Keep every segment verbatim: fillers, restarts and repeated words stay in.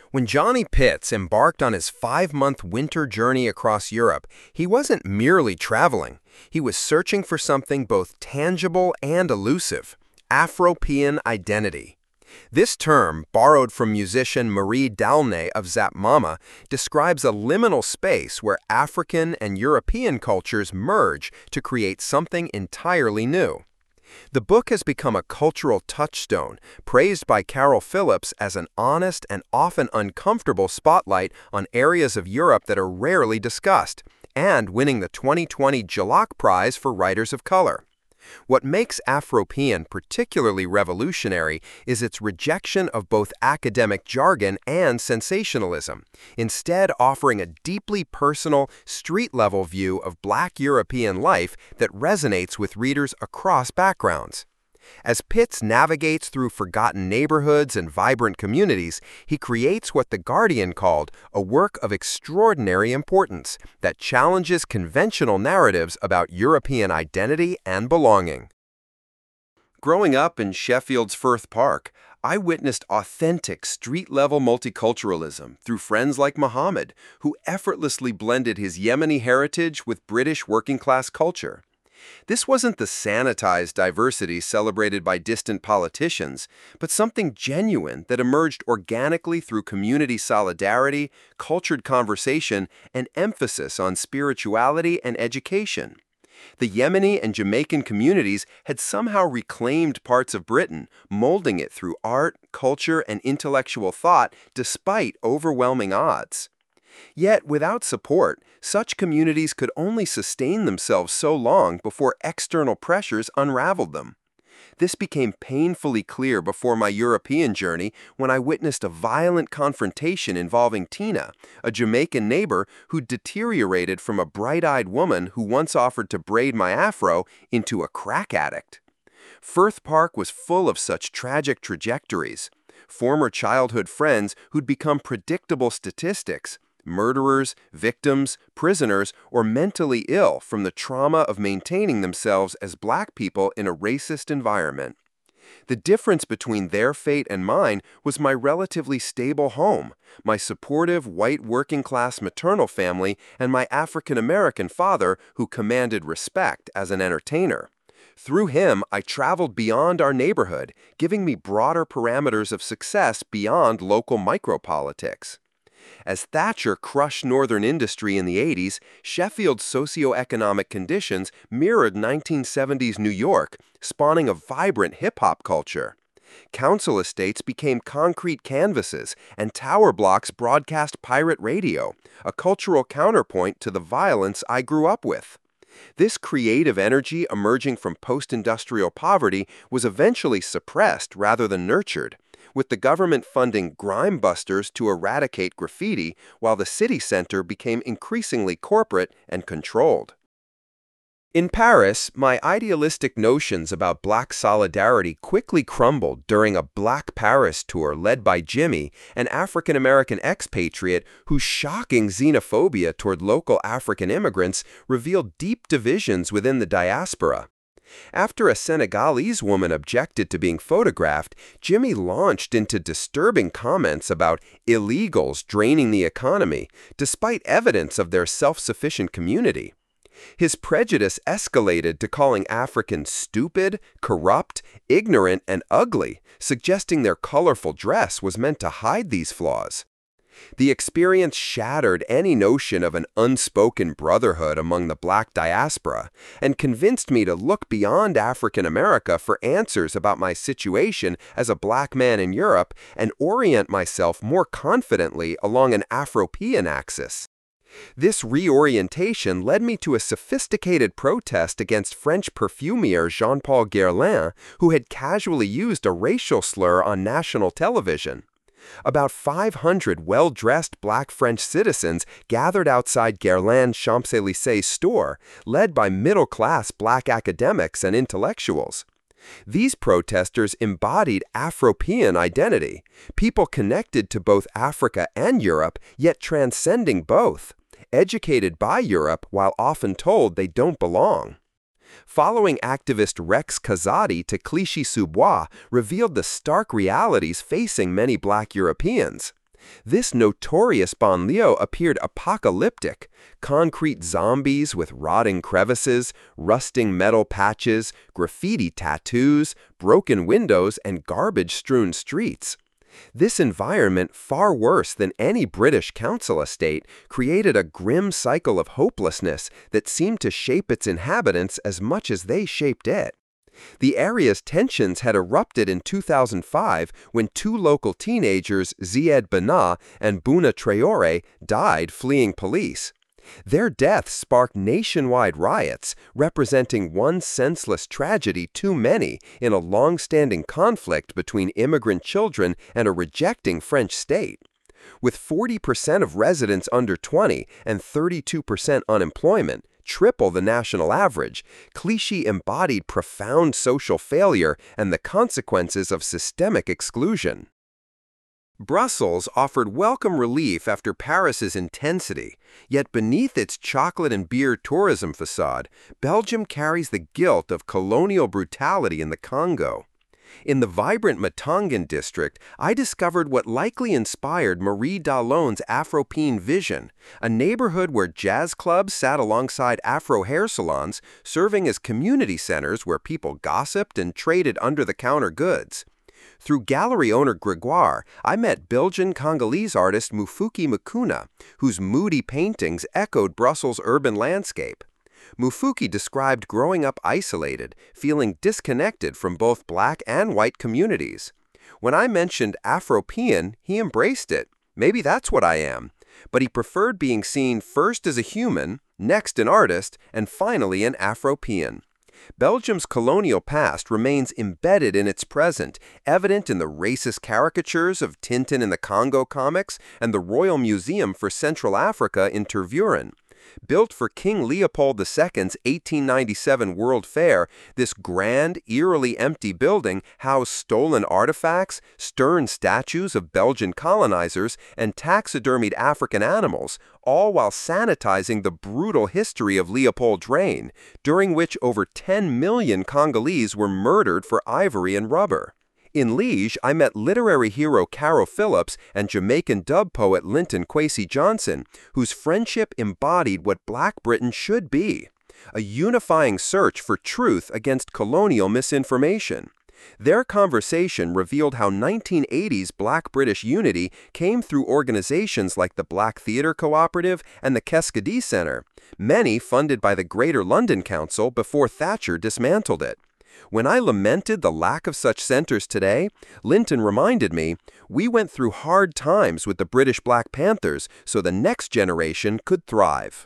When Johnny Pitts embarked on his five-month winter journey across Europe, he wasn't merely traveling. He was searching for something both tangible and elusive: Afropean identity. This term, borrowed from musician Marie Dalnay of Zap Mama, describes a liminal space where African and European cultures merge to create something entirely new. The book has become a cultural touchstone, praised by Carol Phillips as an honest and often uncomfortable spotlight on areas of Europe that are rarely discussed, and winning the twenty twenty Jalak Prize for Writers of Color. What makes Afropean particularly revolutionary is its rejection of both academic jargon and sensationalism, instead offering a deeply personal, street-level view of Black European life that resonates with readers across backgrounds. As Pitts navigates through forgotten neighborhoods and vibrant communities, he creates what The Guardian called a work of extraordinary importance that challenges conventional narratives about European identity and belonging. Growing up in Sheffield's Firth Park, I witnessed authentic street-level multiculturalism through friends like Mohammed, who effortlessly blended his Yemeni heritage with British working-class culture. This wasn't the sanitized diversity celebrated by distant politicians, but something genuine that emerged organically through community solidarity, cultured conversation, and emphasis on spirituality and education. The Yemeni and Jamaican communities had somehow reclaimed parts of Britain, molding it through art, culture, and intellectual thought despite overwhelming odds. Yet, without support, such communities could only sustain themselves so long before external pressures unraveled them. This became painfully clear before my European journey when I witnessed a violent confrontation involving Tina, a Jamaican neighbor who deteriorated from a bright-eyed woman who once offered to braid my afro into a crack addict. Firth Park was full of such tragic trajectories. Former childhood friends who'd become predictable statistics: murderers, victims, prisoners, or mentally ill from the trauma of maintaining themselves as Black people in a racist environment. The difference between their fate and mine was my relatively stable home, my supportive white working-class maternal family, and my African-American father who commanded respect as an entertainer. Through him, I traveled beyond our neighborhood, giving me broader parameters of success beyond local micropolitics. As Thatcher crushed northern industry in the eighties, Sheffield's socioeconomic conditions mirrored nineteen seventies New York, spawning a vibrant hip-hop culture. Council estates became concrete canvases, and tower blocks broadcast pirate radio, a cultural counterpoint to the violence I grew up with. This creative energy emerging from post-industrial poverty was eventually suppressed rather than nurtured, with the government funding grime busters to eradicate graffiti while the city center became increasingly corporate and controlled. In Paris, my idealistic notions about Black solidarity quickly crumbled during a Black Paris tour led by Jimmy, an African-American expatriate whose shocking xenophobia toward local African immigrants revealed deep divisions within the diaspora. After a Senegalese woman objected to being photographed, Jimmy launched into disturbing comments about illegals draining the economy, despite evidence of their self-sufficient community. His prejudice escalated to calling Africans stupid, corrupt, ignorant, and ugly, suggesting their colorful dress was meant to hide these flaws. The experience shattered any notion of an unspoken brotherhood among the Black diaspora and convinced me to look beyond African America for answers about my situation as a Black man in Europe and orient myself more confidently along an Afropean axis. This reorientation led me to a sophisticated protest against French perfumier Jean-Paul Guerlain, who had casually used a racial slur on national television. About five hundred well-dressed Black French citizens gathered outside Guerlain's Champs-Élysées store, led by middle-class Black academics and intellectuals. These protesters embodied Afropean identity, people connected to both Africa and Europe, yet transcending both, educated by Europe while often told they don't belong. Following activist Rex Kazadi to Clichy-sous-Bois revealed the stark realities facing many Black Europeans. This notorious banlieue appeared apocalyptic. Concrete zombies with rotting crevices, rusting metal patches, graffiti tattoos, broken windows, and garbage-strewn streets. This environment, far worse than any British council estate, created a grim cycle of hopelessness that seemed to shape its inhabitants as much as they shaped it. The area's tensions had erupted in two thousand five when two local teenagers, Ziad Bana and Bouna Traoré, died fleeing police. Their deaths sparked nationwide riots, representing one senseless tragedy too many in a long-standing conflict between immigrant children and a rejecting French state. With forty percent of residents under twenty and thirty-two percent unemployment, triple the national average, Clichy embodied profound social failure and the consequences of systemic exclusion. Brussels offered welcome relief after Paris's intensity, yet beneath its chocolate and beer tourism facade, Belgium carries the guilt of colonial brutality in the Congo. In the vibrant Matangan district, I discovered what likely inspired Marie Dallon's Afropéenne vision, a neighborhood where jazz clubs sat alongside Afro hair salons, serving as community centers where people gossiped and traded under-the-counter goods. Through gallery owner Grégoire, I met Belgian-Congolese artist Mufuki Mukuna, whose moody paintings echoed Brussels' urban landscape. Mufuki described growing up isolated, feeling disconnected from both black and white communities. When I mentioned Afropéenne, he embraced it. Maybe that's what I am. But he preferred being seen first as a human, next an artist, and finally an Afropéenne. Belgium's colonial past remains embedded in its present, evident in the racist caricatures of Tintin in the Congo comics and the Royal Museum for Central Africa in Tervuren. Built for King Leopold the Second's eighteen ninety-seven World Fair, this grand, eerily empty building housed stolen artifacts, stern statues of Belgian colonizers, and taxidermied African animals, all while sanitizing the brutal history of Leopold's reign, during which over ten million Congolese were murdered for ivory and rubber. In Liège, I met literary hero Caro Phillips and Jamaican dub poet Linton Kwesi Johnson, whose friendship embodied what Black Britain should be, a unifying search for truth against colonial misinformation. Their conversation revealed how nineteen eighties Black British unity came through organizations like the Black Theatre Cooperative and the Keskadee Centre, many funded by the Greater London Council before Thatcher dismantled it. When I lamented the lack of such centers today, Linton reminded me, we went through hard times with the British Black Panthers so the next generation could thrive.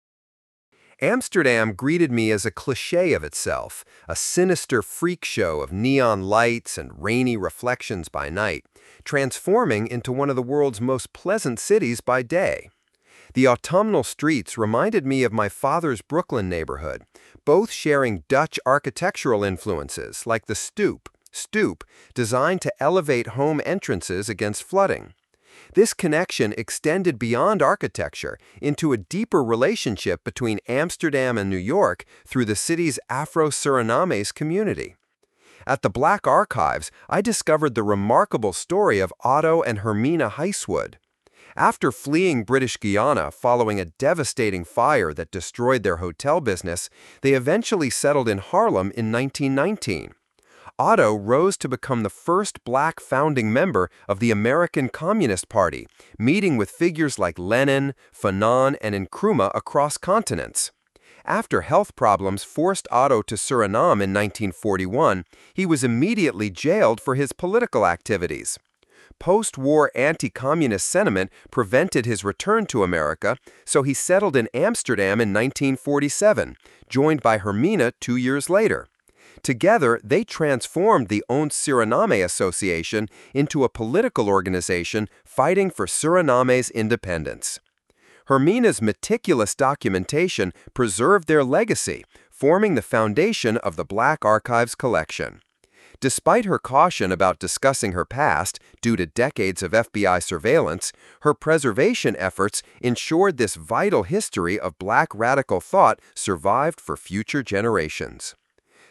Amsterdam greeted me as a cliché of itself, a sinister freak show of neon lights and rainy reflections by night, transforming into one of the world's most pleasant cities by day. The autumnal streets reminded me of my father's Brooklyn neighborhood, both sharing Dutch architectural influences like the stoop, stoop, designed to elevate home entrances against flooding. This connection extended beyond architecture into a deeper relationship between Amsterdam and New York through the city's Afro-Surinamese community. At the Black Archives, I discovered the remarkable story of Otto and Hermina Heiswood. After fleeing British Guiana following a devastating fire that destroyed their hotel business, they eventually settled in Harlem in nineteen nineteen. Otto rose to become the first black founding member of the American Communist Party, meeting with figures like Lenin, Fanon, and Nkrumah across continents. After health problems forced Otto to Suriname in nineteen forty-one, he was immediately jailed for his political activities. Post-war anti-communist sentiment prevented his return to America, so he settled in Amsterdam in nineteen forty-seven, joined by Hermina two years later. Together, they transformed the Ons Suriname Association into a political organization fighting for Suriname's independence. Hermina's meticulous documentation preserved their legacy, forming the foundation of the Black Archives collection. Despite her caution about discussing her past due to decades of F B I surveillance, her preservation efforts ensured this vital history of Black radical thought survived for future generations.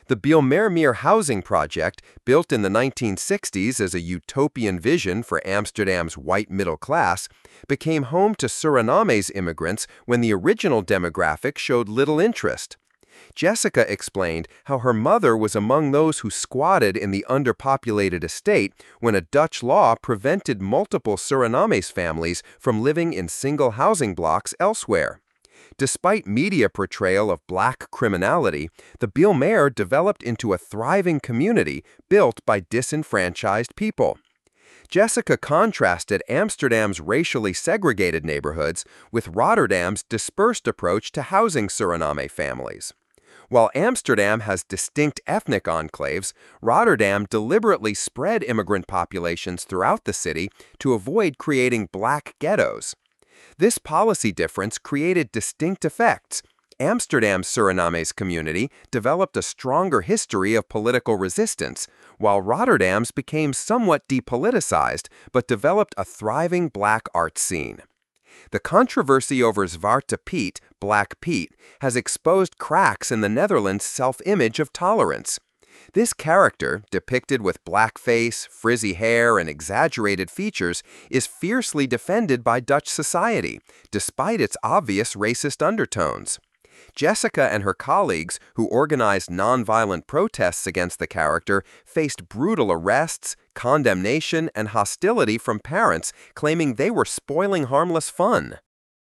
The Bijlmermeer housing project, built in the nineteen sixties as a utopian vision for Amsterdam's white middle class, became home to Suriname's immigrants when the original demographic showed little interest. Jessica explained how her mother was among those who squatted in the underpopulated estate when a Dutch law prevented multiple Suriname's families from living in single housing blocks elsewhere. Despite media portrayal of black criminality, the Bijlmer developed into a thriving community built by disenfranchised people. Jessica contrasted Amsterdam's racially segregated neighborhoods with Rotterdam's dispersed approach to housing Suriname families. While Amsterdam has distinct ethnic enclaves, Rotterdam deliberately spread immigrant populations throughout the city to avoid creating black ghettos. This policy difference created distinct effects. Amsterdam's Suriname's community developed a stronger history of political resistance, while Rotterdam's became somewhat depoliticized but developed a thriving black art scene. The controversy over Zwarte Piet, Black Pete, has exposed cracks in the Netherlands' self-image of tolerance. This character, depicted with blackface, frizzy hair, and exaggerated features, is fiercely defended by Dutch society, despite its obvious racist undertones. Jessica and her colleagues, who organized nonviolent protests against the character, faced brutal arrests, condemnation, and hostility from parents, claiming they were spoiling harmless fun.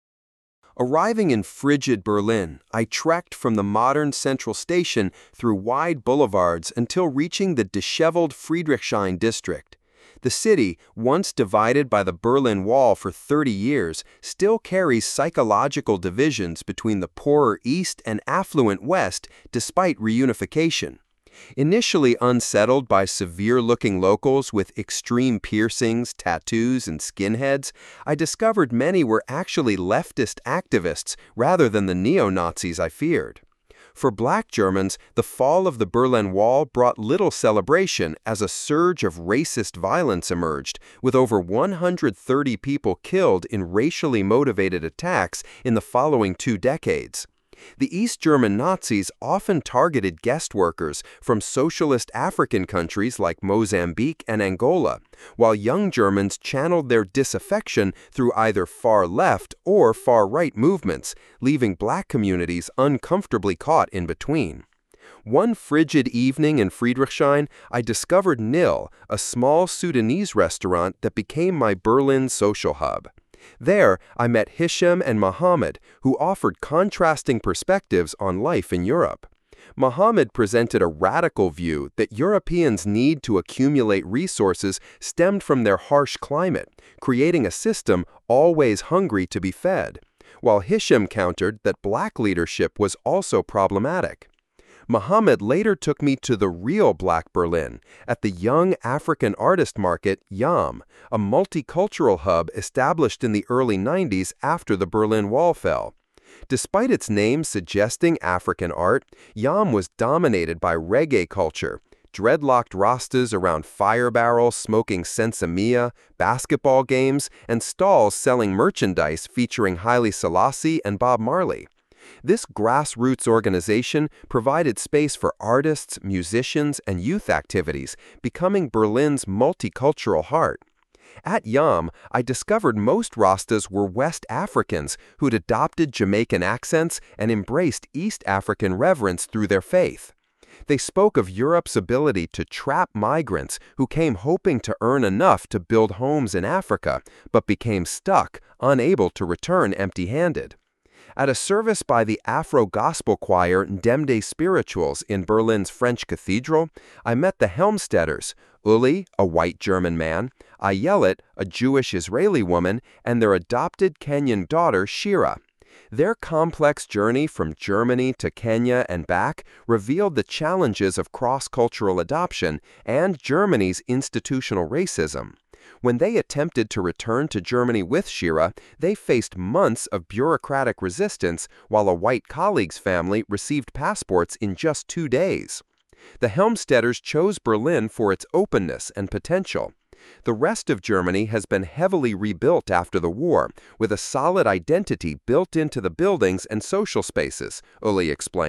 Arriving in frigid Berlin, I trekked from the modern central station through wide boulevards until reaching the disheveled Friedrichshain district. The city, once divided by the Berlin Wall for thirty years, still carries psychological divisions between the poorer East and affluent West despite reunification. Initially unsettled by severe-looking locals with extreme piercings, tattoos, and skinheads, I discovered many were actually leftist activists rather than the neo-Nazis I feared. For Black Germans, the fall of the Berlin Wall brought little celebration as a surge of racist violence emerged, with over one hundred thirty people killed in racially motivated attacks in the following two decades. The East German Nazis often targeted guest workers from socialist African countries like Mozambique and Angola, while young Germans channeled their disaffection through either far-left or far-right movements, leaving black communities uncomfortably caught in between. One frigid evening in Friedrichshain, I discovered Nil, a small Sudanese restaurant that became my Berlin social hub. There, I met Hisham and Mohammed, who offered contrasting perspectives on life in Europe. Mohammed presented a radical view that Europeans' need to accumulate resources stemmed from their harsh climate, creating a system always hungry to be fed, while Hisham countered that black leadership was also problematic. Mohammed later took me to the real Black Berlin, at the Young African Artist Market, YAM, a multicultural hub established in the early nineties after the Berlin Wall fell. Despite its name suggesting African art, YAM was dominated by reggae culture, dreadlocked Rastas around fire barrels smoking sensimilla, basketball games, and stalls selling merchandise featuring Haile Selassie and Bob Marley. This grassroots organization provided space for artists, musicians, and youth activities, becoming Berlin's multicultural heart. At YAM, I discovered most Rastas were West Africans who'd adopted Jamaican accents and embraced East African reverence through their faith. They spoke of Europe's ability to trap migrants who came hoping to earn enough to build homes in Africa, but became stuck, unable to return empty-handed. At a service by the Afro-gospel choir Ndemde Spirituals in Berlin's French Cathedral, I met the Helmstedters, Uli, a white German man, Ayelet, a Jewish Israeli woman, and their adopted Kenyan daughter, Shira. Their complex journey from Germany to Kenya and back revealed the challenges of cross-cultural adoption and Germany's institutional racism. When they attempted to return to Germany with Shira, they faced months of bureaucratic resistance, while a white colleague's family received passports in just two days. The Helmstedters chose Berlin for its openness and potential. The rest of Germany has been heavily rebuilt after the war, with a solid identity built into the buildings and social spaces, Uli explained.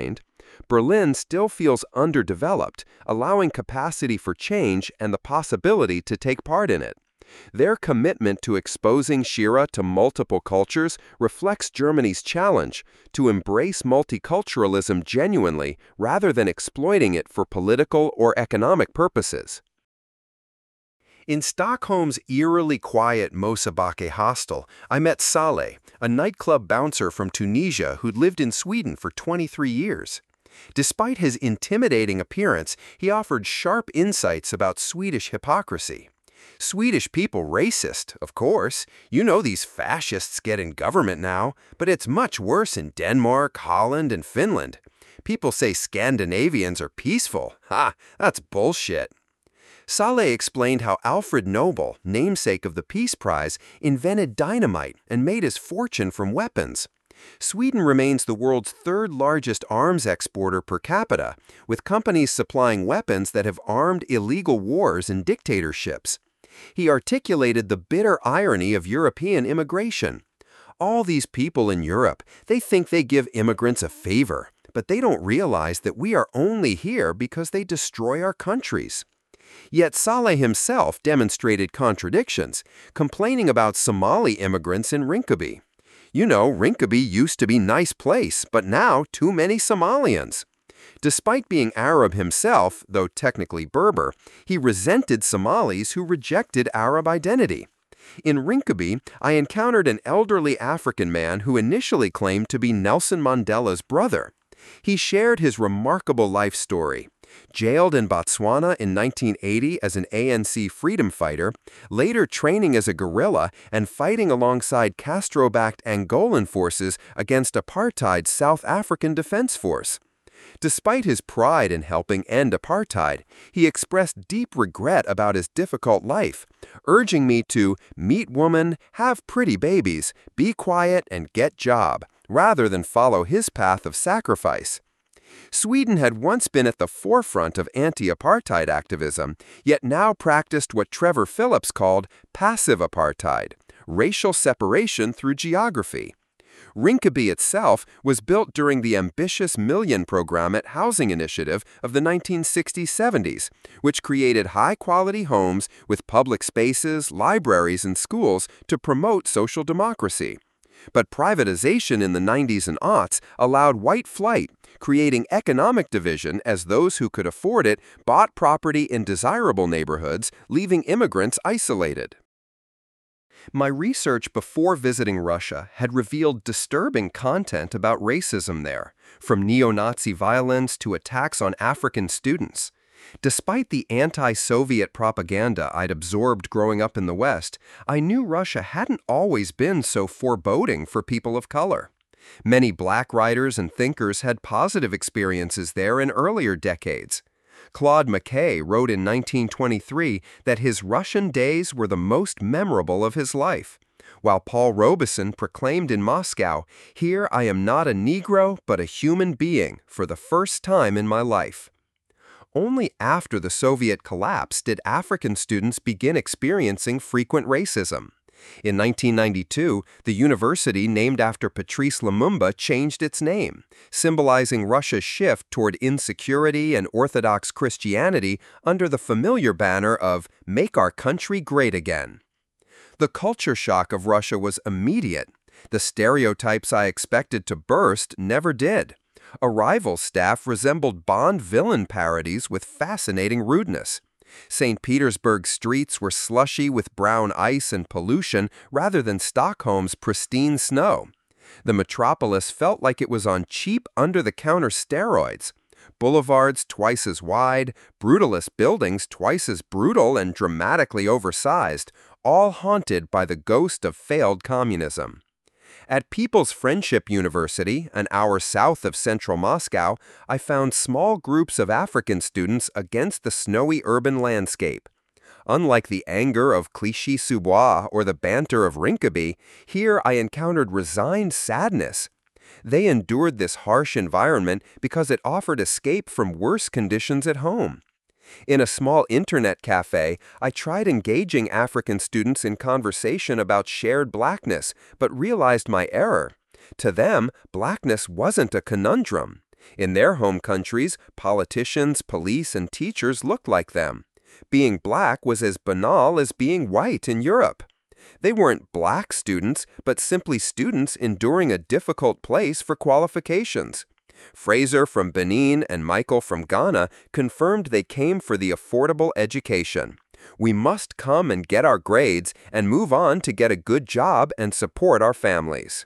Berlin still feels underdeveloped, allowing capacity for change and the possibility to take part in it. Their commitment to exposing Shira to multiple cultures reflects Germany's challenge to embrace multiculturalism genuinely rather than exploiting it for political or economic purposes. In Stockholm's eerily quiet Mosebacke hostel, I met Saleh, a nightclub bouncer from Tunisia who'd lived in Sweden for twenty-three years. Despite his intimidating appearance, he offered sharp insights about Swedish hypocrisy. Swedish people racist, of course. You know these fascists get in government now, but it's much worse in Denmark, Holland, and Finland. People say Scandinavians are peaceful. Ha, that's bullshit. Saleh explained how Alfred Nobel, namesake of the Peace Prize, invented dynamite and made his fortune from weapons. Sweden remains the world's third largest arms exporter per capita, with companies supplying weapons that have armed illegal wars and dictatorships. He articulated the bitter irony of European immigration. All these people in Europe, they think they give immigrants a favor, but they don't realize that we are only here because they destroy our countries. Yet Saleh himself demonstrated contradictions, complaining about Somali immigrants in Rinkeby. You know, Rinkeby used to be a nice place, but now too many Somalians. Despite being Arab himself, though technically Berber, he resented Somalis who rejected Arab identity. In Rinkeby, I encountered an elderly African man who initially claimed to be Nelson Mandela's brother. He shared his remarkable life story. Jailed in Botswana in nineteen eighty as an A N C freedom fighter, later training as a guerrilla and fighting alongside Castro-backed Angolan forces against apartheid's South African Defense Force. Despite his pride in helping end apartheid, he expressed deep regret about his difficult life, urging me to meet woman, have pretty babies, be quiet, and get job, rather than follow his path of sacrifice. Sweden had once been at the forefront of anti-apartheid activism, yet now practiced what Trevor Phillips called passive apartheid, racial separation through geography. Rinkeby itself was built during the ambitious Million Programmet housing initiative of the nineteen sixties seventies, which created high-quality homes with public spaces, libraries, and schools to promote social democracy. But privatization in the nineties and aughts allowed white flight, creating economic division as those who could afford it bought property in desirable neighborhoods, leaving immigrants isolated. My research before visiting Russia had revealed disturbing content about racism there, from neo-Nazi violence to attacks on African students. Despite the anti-Soviet propaganda I'd absorbed growing up in the West, I knew Russia hadn't always been so foreboding for people of color. Many black writers and thinkers had positive experiences there in earlier decades. Claude McKay wrote in nineteen twenty-three that his Russian days were the most memorable of his life, while Paul Robeson proclaimed in Moscow, "Here I am not a Negro but a human being for the first time in my life." Only after the Soviet collapse did African students begin experiencing frequent racism. In nineteen ninety-two, the university named after Patrice Lumumba changed its name, symbolizing Russia's shift toward insecurity and Orthodox Christianity under the familiar banner of "Make Our Country Great Again." The culture shock of Russia was immediate. The stereotypes I expected to burst never did. Arrival staff resembled Bond villain parodies with fascinating rudeness. Saint Petersburg's streets were slushy with brown ice and pollution rather than Stockholm's pristine snow. The metropolis felt like it was on cheap, under-the-counter steroids. Boulevards twice as wide, brutalist buildings twice as brutal and dramatically oversized, all haunted by the ghost of failed communism. At People's Friendship University, an hour south of central Moscow, I found small groups of African students against the snowy urban landscape. Unlike the anger of Clichy-sous-Bois or the banter of Rinkeby, here I encountered resigned sadness. They endured this harsh environment because it offered escape from worse conditions at home. In a small internet cafe, I tried engaging African students in conversation about shared blackness, but realized my error. To them, blackness wasn't a conundrum. In their home countries, politicians, police, and teachers looked like them. Being black was as banal as being white in Europe. They weren't black students, but simply students enduring a difficult place for qualifications. Fraser from Benin and Michael from Ghana confirmed they came for the affordable education. We must come and get our grades and move on to get a good job and support our families.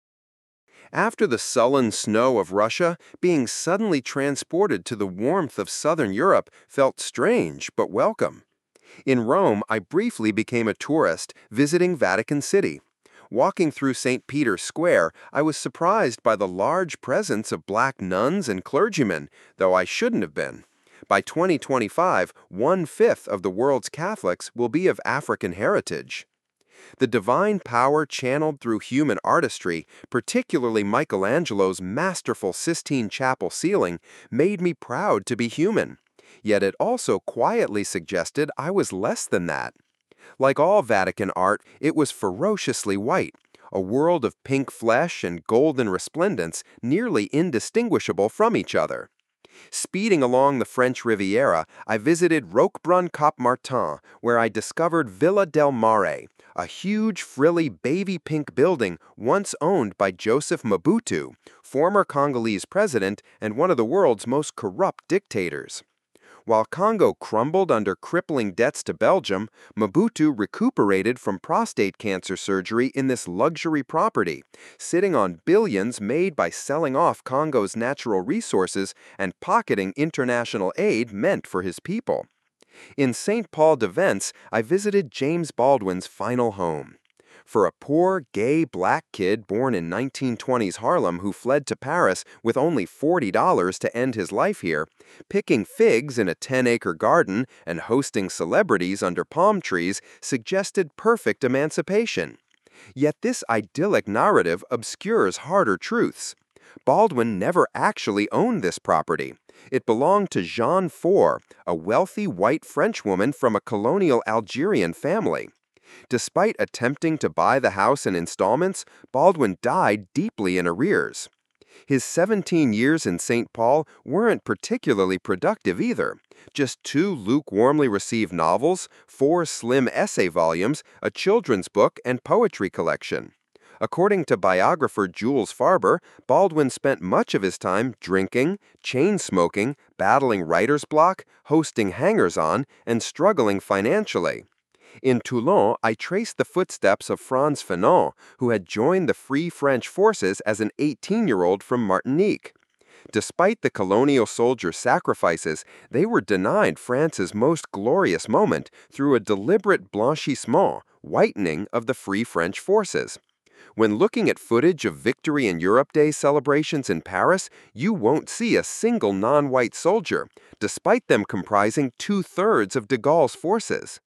After the sullen snow of Russia, being suddenly transported to the warmth of southern Europe felt strange but welcome. In Rome, I briefly became a tourist, visiting Vatican City. Walking through Saint Peter's Square, I was surprised by the large presence of black nuns and clergymen, though I shouldn't have been. By twenty twenty-five, one-fifth of the world's Catholics will be of African heritage. The divine power channeled through human artistry, particularly Michelangelo's masterful Sistine Chapel ceiling, made me proud to be human. Yet it also quietly suggested I was less than that. Like all Vatican art, it was ferociously white, a world of pink flesh and golden resplendence nearly indistinguishable from each other. Speeding along the French Riviera, I visited Roquebrune-Cap-Martin, where I discovered Villa del Mare, a huge, frilly, baby-pink building once owned by Joseph Mobutu, former Congolese president and one of the world's most corrupt dictators. While Congo crumbled under crippling debts to Belgium, Mobutu recuperated from prostate cancer surgery in this luxury property, sitting on billions made by selling off Congo's natural resources and pocketing international aid meant for his people. In Saint Paul de Vence, I visited James Baldwin's final home. For a poor, gay black kid born in nineteen twenties Harlem who fled to Paris with only forty dollars to end his life here, picking figs in a ten-acre garden and hosting celebrities under palm trees suggested perfect emancipation. Yet this idyllic narrative obscures harder truths. Baldwin never actually owned this property. It belonged to Jeanne Four, a wealthy white Frenchwoman from a colonial Algerian family. Despite attempting to buy the house in installments, Baldwin died deeply in arrears. His seventeen years in Saint Paul weren't particularly productive either. Just two lukewarmly received novels, four slim essay volumes, a children's book, and poetry collection. According to biographer Jules Farber, Baldwin spent much of his time drinking, chain-smoking, battling writer's block, hosting hangers-on, and struggling financially. In Toulon, I traced the footsteps of Frantz Fanon, who had joined the Free French forces as an eighteen-year-old from Martinique. Despite the colonial soldiers' sacrifices, they were denied France's most glorious moment through a deliberate blanchissement, whitening of the Free French forces. When looking at footage of Victory in Europe Day celebrations in Paris, you won't see a single non-white soldier, despite them comprising two-thirds of de Gaulle's forces.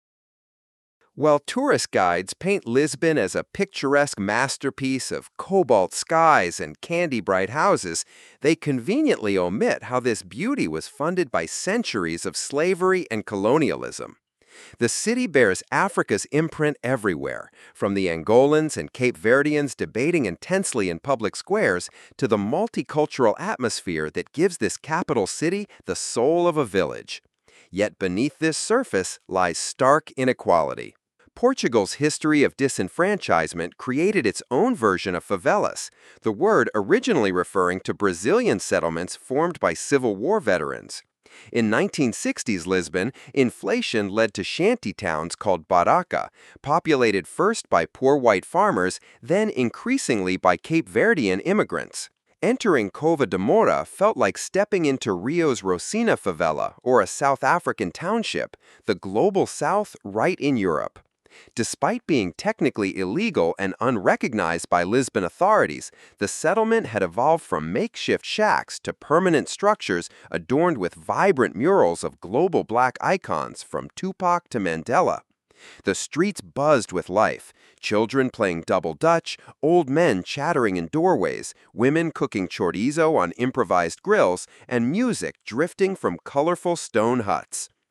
While tourist guides paint Lisbon as a picturesque masterpiece of cobalt skies and candy-bright houses, they conveniently omit how this beauty was funded by centuries of slavery and colonialism. The city bears Africa's imprint everywhere, from the Angolans and Cape Verdeans debating intensely in public squares to the multicultural atmosphere that gives this capital city the soul of a village. Yet beneath this surface lies stark inequality. Portugal's history of disenfranchisement created its own version of favelas, the word originally referring to Brazilian settlements formed by Civil War veterans. In nineteen sixties Lisbon, inflation led to shanty towns called Barraca, populated first by poor white farmers, then increasingly by Cape Verdean immigrants. Entering Cova de Moura felt like stepping into Rio's Rosina favela, or a South African township, the global South right in Europe. Despite being technically illegal and unrecognized by Lisbon authorities, the settlement had evolved from makeshift shacks to permanent structures adorned with vibrant murals of global black icons from Tupac to Mandela. The streets buzzed with life, children playing double dutch, old men chattering in doorways, women cooking chorizo on improvised grills, and music drifting from colorful stone huts.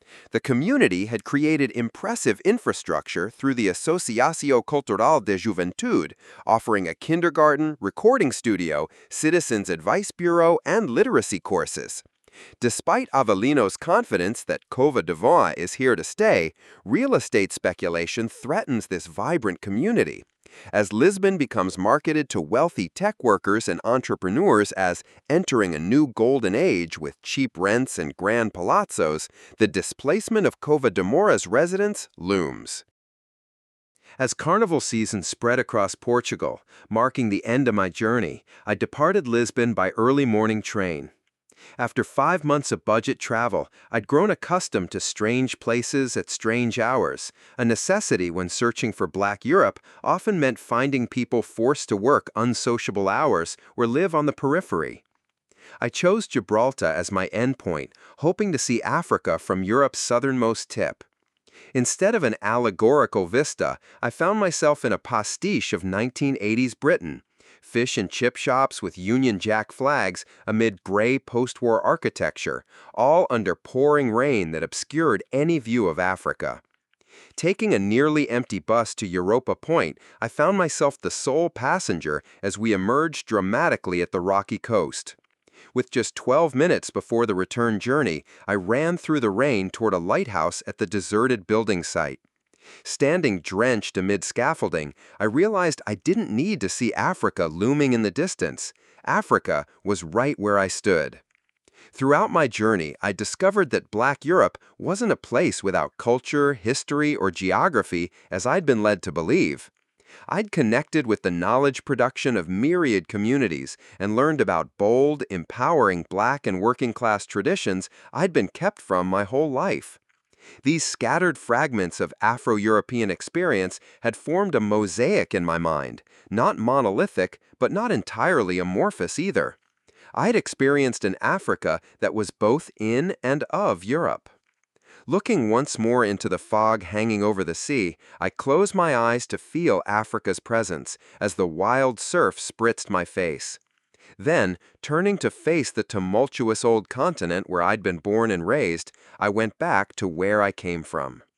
The community had created impressive infrastructure through the Asociación Cultural de Juventud, offering a kindergarten, recording studio, citizens advice bureau, and literacy courses. Despite Avelino's confidence that Cova d'Avoine is here to stay, real estate speculation threatens this vibrant community. As Lisbon becomes marketed to wealthy tech workers and entrepreneurs as entering a new golden age with cheap rents and grand palazzos, the displacement of Cova da Moura's residents looms. As carnival season spread across Portugal, marking the end of my journey, I departed Lisbon by early morning train. After five months of budget travel, I'd grown accustomed to strange places at strange hours. A necessity when searching for Black Europe often meant finding people forced to work unsociable hours or live on the periphery. I chose Gibraltar as my endpoint, hoping to see Africa from Europe's southernmost tip. Instead of an allegorical vista, I found myself in a pastiche of nineteen eighties Britain. Fish and chip shops with Union Jack flags amid gray post-war architecture, all under pouring rain that obscured any view of Africa. Taking a nearly empty bus to Europa Point, I found myself the sole passenger as we emerged dramatically at the rocky coast. With just twelve minutes before the return journey, I ran through the rain toward a lighthouse at the deserted building site. Standing drenched amid scaffolding, I realized I didn't need to see Africa looming in the distance. Africa was right where I stood. Throughout my journey, I discovered that Black Europe wasn't a place without culture, history, or geography, as I'd been led to believe. I'd connected with the knowledge production of myriad communities and learned about bold, empowering Black and working-class traditions I'd been kept from my whole life. These scattered fragments of Afro-European experience had formed a mosaic in my mind, not monolithic, but not entirely amorphous either. I had experienced an Africa that was both in and of Europe. Looking once more into the fog hanging over the sea, I closed my eyes to feel Africa's presence as the wild surf spritzed my face. Then, turning to face the tumultuous old continent where I'd been born and raised, I went back to where I came from.